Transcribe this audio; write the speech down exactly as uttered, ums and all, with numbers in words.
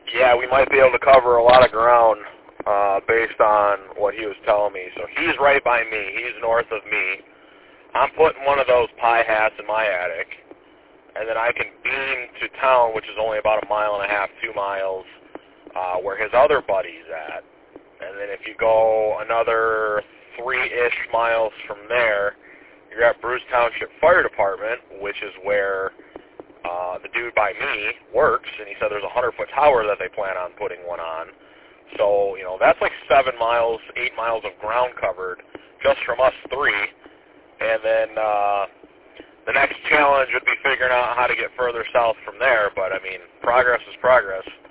Yeah, we might be able to cover a lot of ground uh, based on what he was telling me. So he's right by me. He's north of me. I'm putting one of those pie hats in my attic, and then I can beam to town, which is only about a mile and a half, two miles, uh, where his other buddy's at. And then if you go another three-ish miles from there, you're at Bruce Township Fire Department, which is where uh, the dude by me works, and he said there's a hundred-foot tower that they plan on putting one on. So, you know, that's like seven miles, eight miles of ground covered just from us three. And then uh, the next challenge would be figuring out how to get further south from there. But, I mean, progress is progress.